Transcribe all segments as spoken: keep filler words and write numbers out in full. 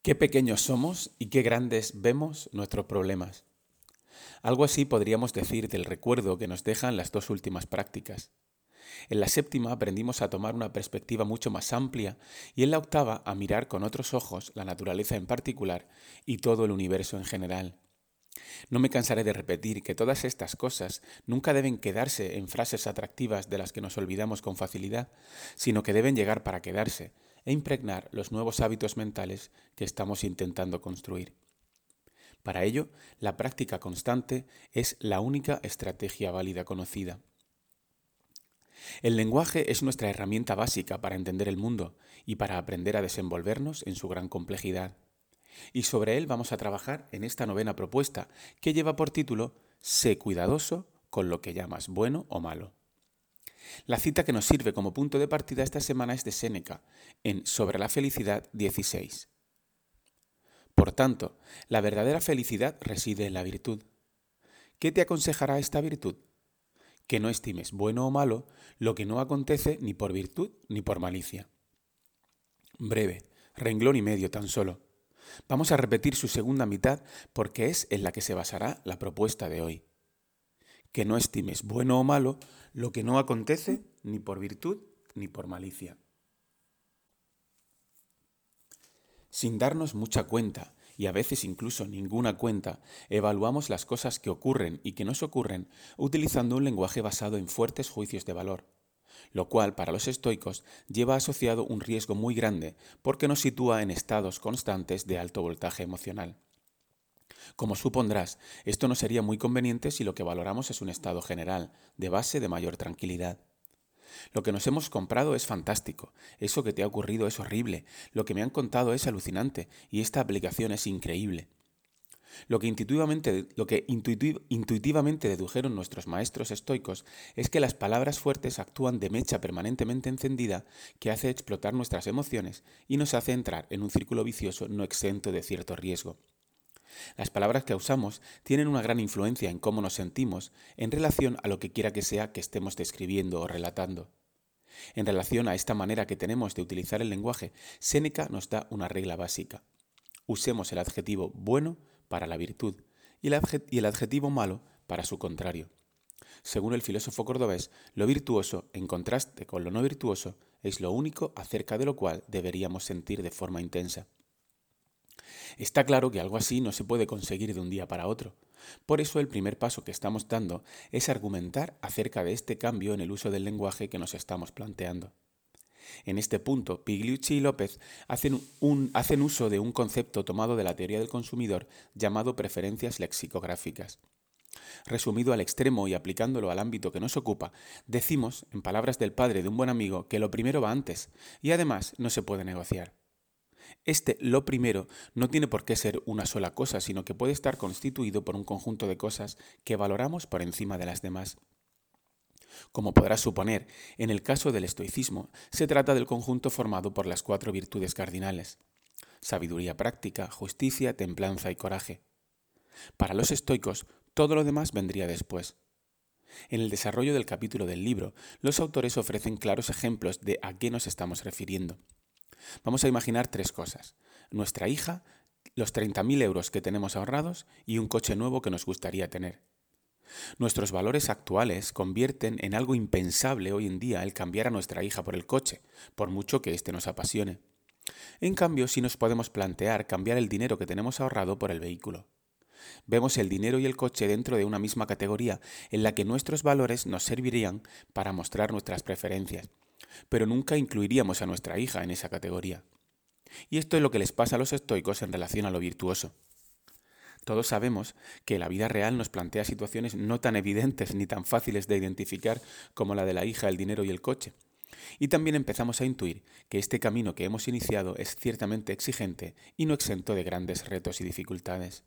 Qué pequeños somos y qué grandes vemos nuestros problemas. Algo así podríamos decir del recuerdo que nos dejan las dos últimas prácticas. En la séptima aprendimos a tomar una perspectiva mucho más amplia y en la octava a mirar con otros ojos la naturaleza en particular y todo el universo en general. No me cansaré de repetir que todas estas cosas nunca deben quedarse en frases atractivas de las que nos olvidamos con facilidad, sino que deben llegar para quedarse e impregnar los nuevos hábitos mentales que estamos intentando construir. Para ello, la práctica constante es la única estrategia válida conocida. El lenguaje es nuestra herramienta básica para entender el mundo y para aprender a desenvolvernos en su gran complejidad. Y sobre él vamos a trabajar en esta novena propuesta, que lleva por título Sé cuidadoso con lo que llamas bueno o malo. La cita que nos sirve como punto de partida esta semana es de Séneca, en Sobre la felicidad dieciséis. Por tanto, la verdadera felicidad reside en la virtud. ¿Qué te aconsejará esta virtud? Que no estimes bueno o malo lo que no acontece ni por virtud ni por malicia. Breve, renglón y medio tan solo. Vamos a repetir su segunda mitad porque es en la que se basará la propuesta de hoy. Que no estimes bueno o malo lo que no acontece ni por virtud ni por malicia. Sin darnos mucha cuenta, y a veces incluso ninguna cuenta, evaluamos las cosas que ocurren y que nos ocurren utilizando un lenguaje basado en fuertes juicios de valor, lo cual para los estoicos lleva asociado un riesgo muy grande porque nos sitúa en estados constantes de alto voltaje emocional. Como supondrás, esto no sería muy conveniente si lo que valoramos es un estado general, de base de mayor tranquilidad. Lo que nos hemos comprado es fantástico, eso que te ha ocurrido es horrible, lo que me han contado es alucinante y esta aplicación es increíble. Lo que intuitivamente, lo que intuitiv, intuitivamente dedujeron nuestros maestros estoicos es que las palabras fuertes actúan de mecha permanentemente encendida que hace explotar nuestras emociones y nos hace entrar en un círculo vicioso no exento de cierto riesgo. Las palabras que usamos tienen una gran influencia en cómo nos sentimos en relación a lo que quiera que sea que estemos describiendo o relatando. En relación a esta manera que tenemos de utilizar el lenguaje, Séneca nos da una regla básica. Usemos el adjetivo bueno para la virtud y el adjetivo malo para su contrario. Según el filósofo cordobés, lo virtuoso, en contraste con lo no virtuoso, es lo único acerca de lo cual deberíamos sentir de forma intensa. Está claro que algo así no se puede conseguir de un día para otro. Por eso el primer paso que estamos dando es argumentar acerca de este cambio en el uso del lenguaje que nos estamos planteando. En este punto, Pigliucci y López hacen, un, hacen uso de un concepto tomado de la teoría del consumidor llamado preferencias lexicográficas. Resumido al extremo y aplicándolo al ámbito que nos ocupa, decimos, en palabras del padre de un buen amigo, que lo primero va antes y además no se puede negociar. Este lo primero no tiene por qué ser una sola cosa, sino que puede estar constituido por un conjunto de cosas que valoramos por encima de las demás. Como podrás suponer, en el caso del estoicismo, se trata del conjunto formado por las cuatro virtudes cardinales: sabiduría práctica, justicia, templanza y coraje. Para los estoicos, todo lo demás vendría después. En el desarrollo del capítulo del libro, los autores ofrecen claros ejemplos de a qué nos estamos refiriendo. Vamos a imaginar tres cosas: nuestra hija, los treinta mil euros que tenemos ahorrados y un coche nuevo que nos gustaría tener. Nuestros valores actuales convierten en algo impensable hoy en día el cambiar a nuestra hija por el coche, por mucho que éste nos apasione. En cambio, sí nos podemos plantear cambiar el dinero que tenemos ahorrado por el vehículo. Vemos el dinero y el coche dentro de una misma categoría en la que nuestros valores nos servirían para mostrar nuestras preferencias, pero nunca incluiríamos a nuestra hija en esa categoría. Y esto es lo que les pasa a los estoicos en relación a lo virtuoso. Todos sabemos que la vida real nos plantea situaciones no tan evidentes ni tan fáciles de identificar como la de la hija, el dinero y el coche. Y también empezamos a intuir que este camino que hemos iniciado es ciertamente exigente y no exento de grandes retos y dificultades.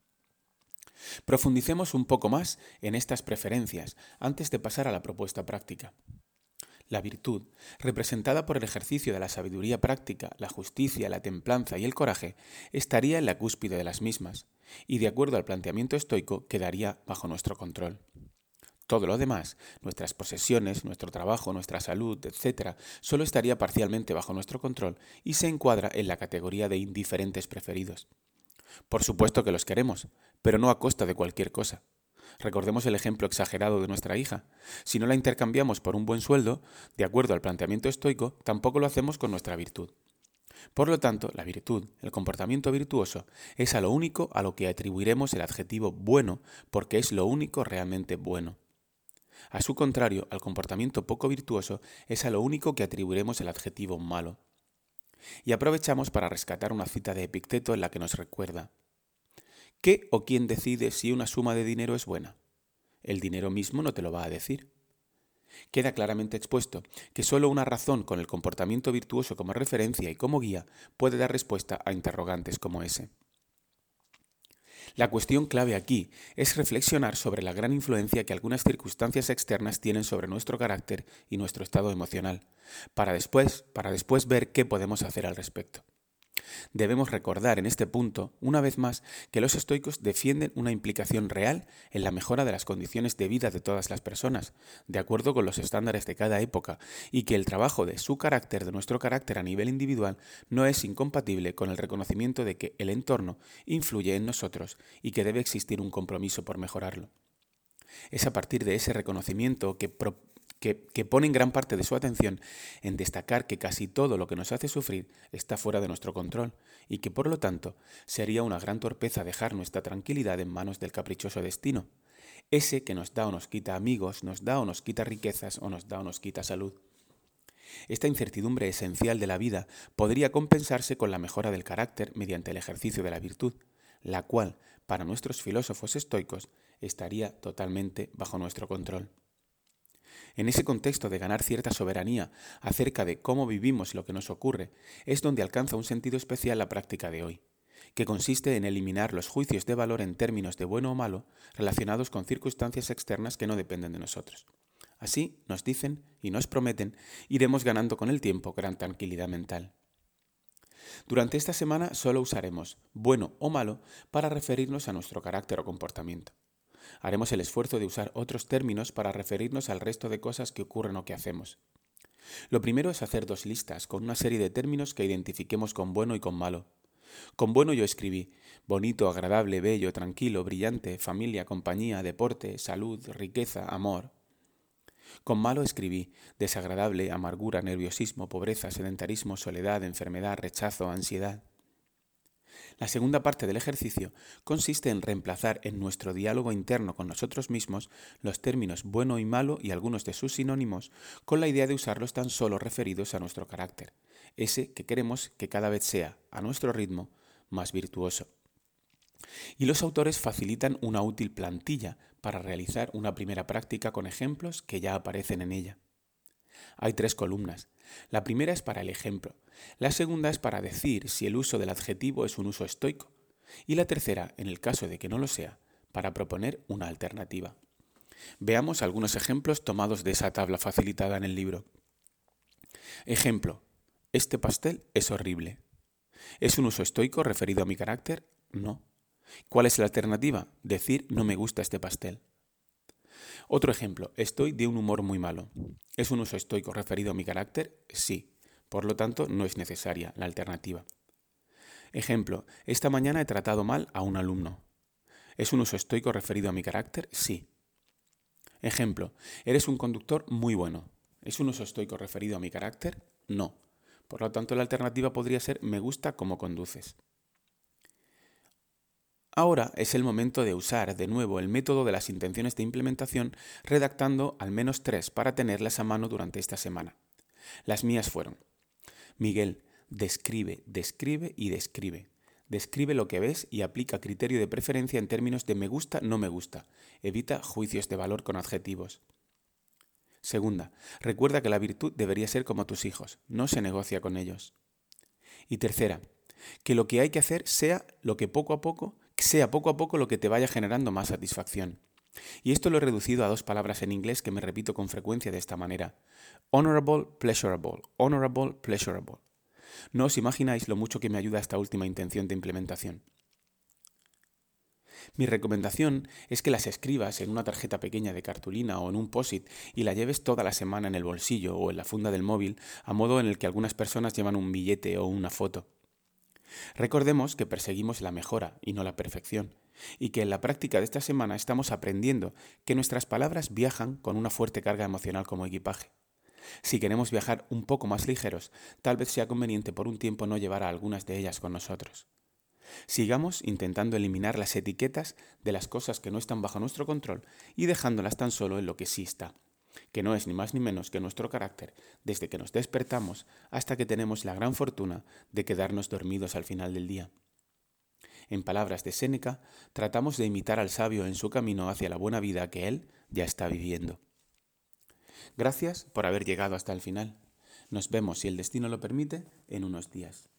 Profundicemos un poco más en estas preferencias antes de pasar a la propuesta práctica. La virtud, representada por el ejercicio de la sabiduría práctica, la justicia, la templanza y el coraje, estaría en la cúspide de las mismas, y de acuerdo al planteamiento estoico quedaría bajo nuestro control. Todo lo demás, nuestras posesiones, nuestro trabajo, nuestra salud, etcétera, solo estaría parcialmente bajo nuestro control y se encuadra en la categoría de indiferentes preferidos. Por supuesto que los queremos, pero no a costa de cualquier cosa. Recordemos el ejemplo exagerado de nuestra hija. Si no la intercambiamos por un buen sueldo, de acuerdo al planteamiento estoico, tampoco lo hacemos con nuestra virtud. Por lo tanto, la virtud, el comportamiento virtuoso, es a lo único a lo que atribuiremos el adjetivo bueno, porque es lo único realmente bueno. A su contrario, al comportamiento poco virtuoso es a lo único que atribuiremos el adjetivo malo. Y aprovechamos para rescatar una cita de Epicteto en la que nos recuerda: ¿qué o quién decide si una suma de dinero es buena? El dinero mismo no te lo va a decir. Queda claramente expuesto que solo una razón con el comportamiento virtuoso como referencia y como guía puede dar respuesta a interrogantes como ese. La cuestión clave aquí es reflexionar sobre la gran influencia que algunas circunstancias externas tienen sobre nuestro carácter y nuestro estado emocional, para después, para después ver qué podemos hacer al respecto. Debemos recordar en este punto, una vez más, que los estoicos defienden una implicación real en la mejora de las condiciones de vida de todas las personas, de acuerdo con los estándares de cada época, y que el trabajo de su carácter, de nuestro carácter a nivel individual, no es incompatible con el reconocimiento de que el entorno influye en nosotros y que debe existir un compromiso por mejorarlo. Es a partir de ese reconocimiento que pro Que, que ponen gran parte de su atención en destacar que casi todo lo que nos hace sufrir está fuera de nuestro control y que, por lo tanto, sería una gran torpeza dejar nuestra tranquilidad en manos del caprichoso destino, ese que nos da o nos quita amigos, nos da o nos quita riquezas o nos da o nos quita salud. Esta incertidumbre esencial de la vida podría compensarse con la mejora del carácter mediante el ejercicio de la virtud, la cual, para nuestros filósofos estoicos, estaría totalmente bajo nuestro control. En ese contexto de ganar cierta soberanía acerca de cómo vivimos lo que nos ocurre, es donde alcanza un sentido especial la práctica de hoy, que consiste en eliminar los juicios de valor en términos de bueno o malo relacionados con circunstancias externas que no dependen de nosotros. Así, nos dicen y nos prometen, iremos ganando con el tiempo gran tranquilidad mental. Durante esta semana solo usaremos bueno o malo para referirnos a nuestro carácter o comportamiento. Haremos el esfuerzo de usar otros términos para referirnos al resto de cosas que ocurren o que hacemos. Lo primero es hacer dos listas con una serie de términos que identifiquemos con bueno y con malo. Con bueno yo escribí bonito, agradable, bello, tranquilo, brillante, familia, compañía, deporte, salud, riqueza, amor. Con malo escribí desagradable, amargura, nerviosismo, pobreza, sedentarismo, soledad, enfermedad, rechazo, ansiedad. La segunda parte del ejercicio consiste en reemplazar en nuestro diálogo interno con nosotros mismos los términos bueno y malo y algunos de sus sinónimos con la idea de usarlos tan solo referidos a nuestro carácter, ese que queremos que cada vez sea, a nuestro ritmo, más virtuoso. Y los autores facilitan una útil plantilla para realizar una primera práctica con ejemplos que ya aparecen en ella. Hay tres columnas. La primera es para el ejemplo, la segunda es para decir si el uso del adjetivo es un uso estoico y la tercera, en el caso de que no lo sea, para proponer una alternativa. Veamos algunos ejemplos tomados de esa tabla facilitada en el libro. Ejemplo: este pastel es horrible. ¿Es un uso estoico referido a mi carácter? No. ¿Cuál es la alternativa? Decir no me gusta este pastel. Otro ejemplo: estoy de un humor muy malo. ¿Es un uso estoico referido a mi carácter? Sí. Por lo tanto, no es necesaria la alternativa. Ejemplo: esta mañana he tratado mal a un alumno. ¿Es un uso estoico referido a mi carácter? Sí. Ejemplo: eres un conductor muy bueno. ¿Es un uso estoico referido a mi carácter? No. Por lo tanto, la alternativa podría ser me gusta cómo conduces. Ahora es el momento de usar de nuevo el método de las intenciones de implementación, redactando al menos tres para tenerlas a mano durante esta semana. Las mías fueron: Miguel, describe, describe y describe. Describe lo que ves y aplica criterio de preferencia en términos de me gusta, no me gusta. Evita juicios de valor con adjetivos. Segunda, recuerda que la virtud debería ser como tus hijos, no se negocia con ellos. Y tercera, que lo que hay que hacer sea lo que poco a poco, sea poco a poco lo que te vaya generando más satisfacción. Y esto lo he reducido a dos palabras en inglés que me repito con frecuencia de esta manera: honorable, pleasurable, honorable, pleasurable. No os imagináis lo mucho que me ayuda esta última intención de implementación. Mi recomendación es que las escribas en una tarjeta pequeña de cartulina o en un post-it y la lleves toda la semana en el bolsillo o en la funda del móvil, a modo en el que algunas personas llevan un billete o una foto. Recordemos que perseguimos la mejora y no la perfección, y que en la práctica de esta semana estamos aprendiendo que nuestras palabras viajan con una fuerte carga emocional como equipaje. Si queremos viajar un poco más ligeros, tal vez sea conveniente por un tiempo no llevar a algunas de ellas con nosotros. Sigamos intentando eliminar las etiquetas de las cosas que no están bajo nuestro control y dejándolas tan solo en lo que sí está, que no es ni más ni menos que nuestro carácter desde que nos despertamos hasta que tenemos la gran fortuna de quedarnos dormidos al final del día. En palabras de Séneca, tratamos de imitar al sabio en su camino hacia la buena vida que él ya está viviendo. Gracias por haber llegado hasta el final. Nos vemos, si el destino lo permite, en unos días.